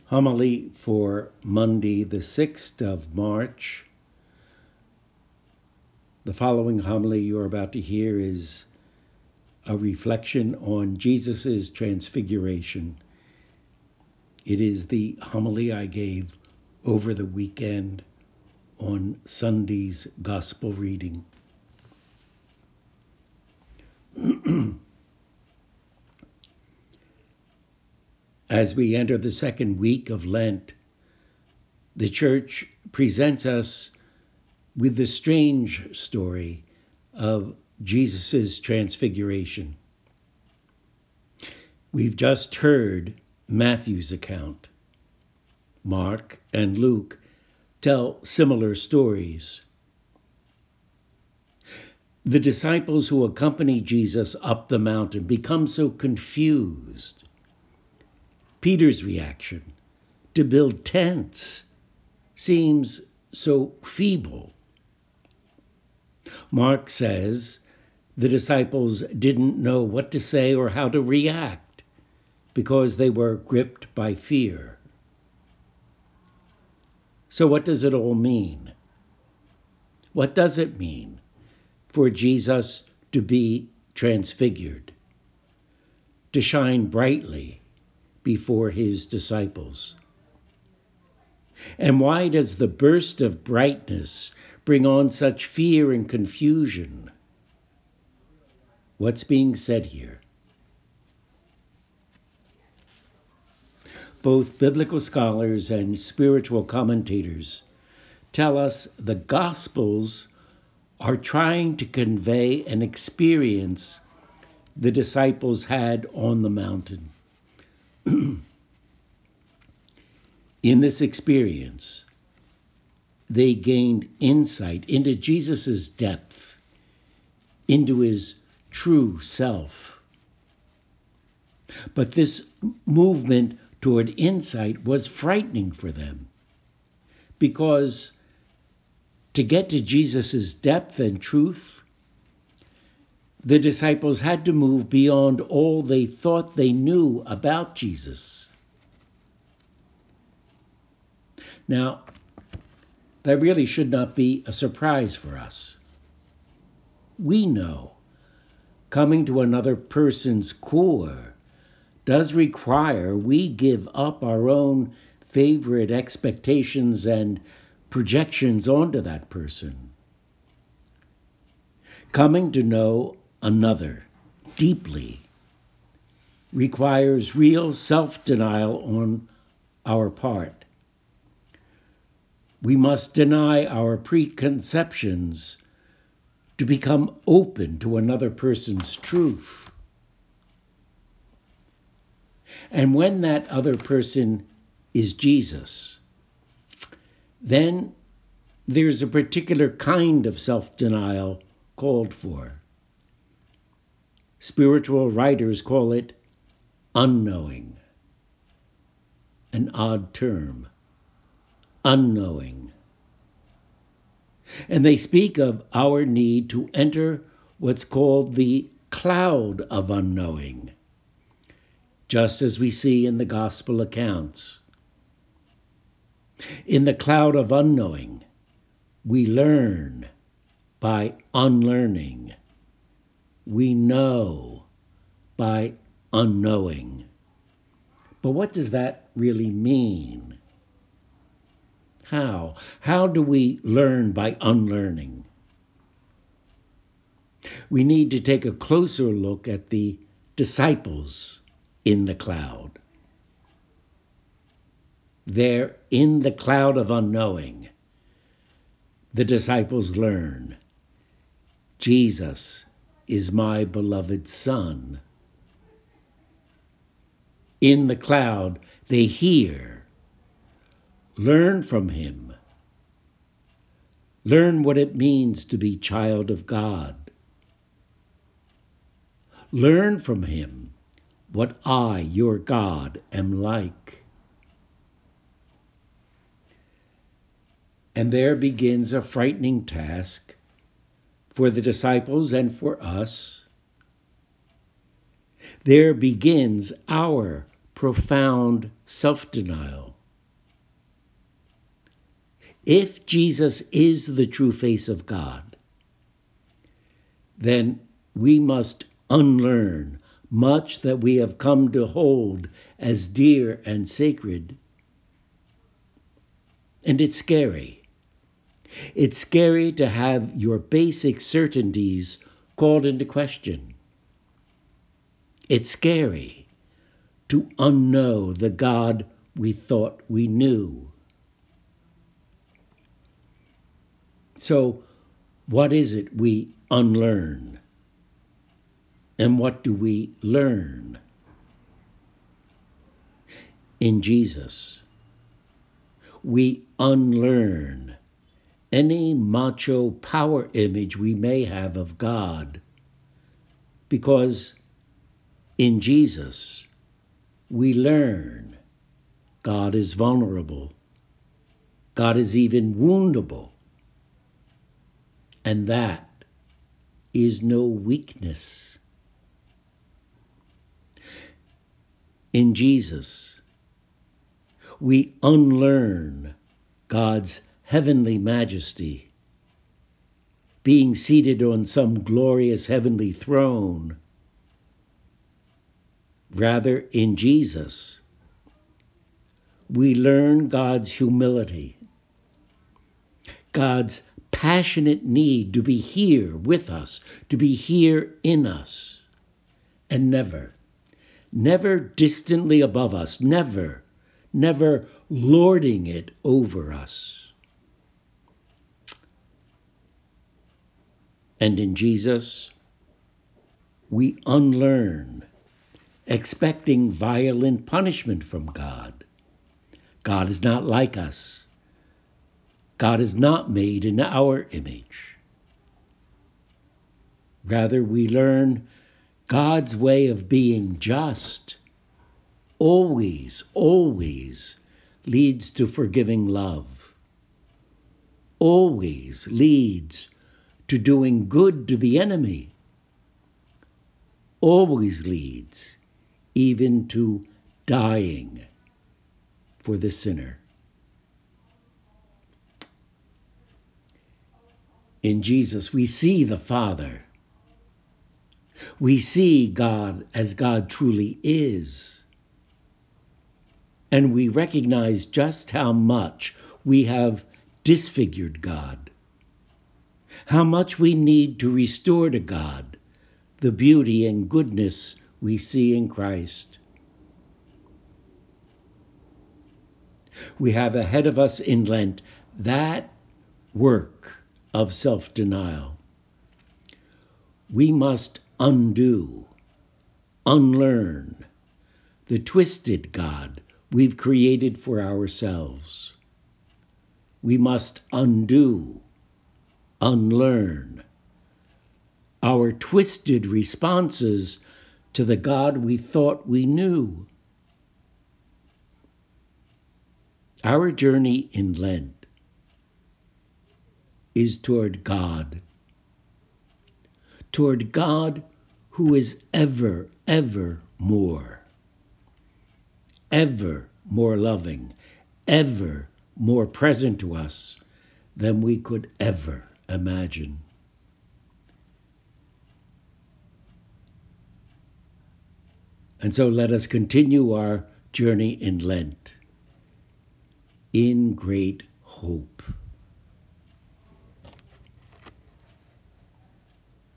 Homily for Monday, the 6th of March. The following homily you're about to hear is a reflection on Jesus' transfiguration. It is the homily I gave over the weekend on Sunday's gospel reading. As we enter the second week of Lent, the Church presents us with the strange story of Jesus' transfiguration. We've just heard Matthew's account. Mark and Luke tell similar stories. The disciples who accompany Jesus up the mountain become so confused. Peter's reaction to build tents seems so feeble. Mark says the disciples didn't know what to say or how to react because they were gripped by fear. So what does it all mean? What does it mean for Jesus to be transfigured, to shine brightly before his disciples? And why does the burst of brightness bring on such fear and confusion? What's being said here? Both biblical scholars and spiritual commentators tell us the Gospels are trying to convey an experience the disciples had on the mountain. In this experience, they gained insight into Jesus' depth, into his true self. But this movement toward insight was frightening for them, because to get to Jesus' depth and truth, the disciples had to move beyond all they thought they knew about Jesus. Now, that really should not be a surprise for us. We know coming to another person's core does require we give up our own favorite expectations and projections onto that person. Coming to know another deeply requires real self-denial on our part. We must deny our preconceptions to become open to another person's truth. And when that other person is Jesus, then there's a particular kind of self-denial called for. Spiritual writers call it unknowing. An odd term. Unknowing. And they speak of our need to enter what's called the cloud of unknowing, just as we see in the gospel accounts. In the cloud of unknowing, we learn by unlearning. We know by unknowing. But what does that really mean? How? How do we learn by unlearning? We need to take a closer look at the disciples in the cloud. There, in the cloud of unknowing, the disciples learn, Jesus is my beloved Son. In the cloud, they hear, learn from him, learn what it means to be child of God. Learn from him what I, your God, am like. And there begins a frightening task for the disciples and for us. There begins our profound self-denial. If Jesus is the true face of God, then we must unlearn much that we have come to hold as dear and sacred. And it's scary. It's scary to have your basic certainties called into question. It's scary to unknow the God we thought we knew. So, what is it we unlearn? And what do we learn? In Jesus, we unlearn any macho power image we may have of God, because in Jesus, we learn God is vulnerable. God is even woundable. And that is no weakness. In Jesus, we unlearn God's heavenly majesty, being seated on some glorious heavenly throne. Rather, in Jesus, we learn God's humility, God's passionate need to be here with us, to be here in us, and never distantly above us, never lording it over us. And in Jesus, we unlearn expecting violent punishment from God. God is not like us. God is not made in our image. Rather, we learn God's way of being just always leads to forgiving love, always leads to doing good to the enemy, always leads even to dying for the sinner. In Jesus, we see the Father. We see God as God truly is. And we recognize just how much we have disfigured God, how much we need to restore to God the beauty and goodness we see in Christ. We have ahead of us in Lent that work of self-denial. We must undo, unlearn the twisted God we've created for ourselves. We must undo, unlearn our twisted responses to the God we thought we knew. Our journey in Lent is toward God who is ever more loving, ever more present to us than we could ever imagine. And so let us continue our journey in Lent in great hope.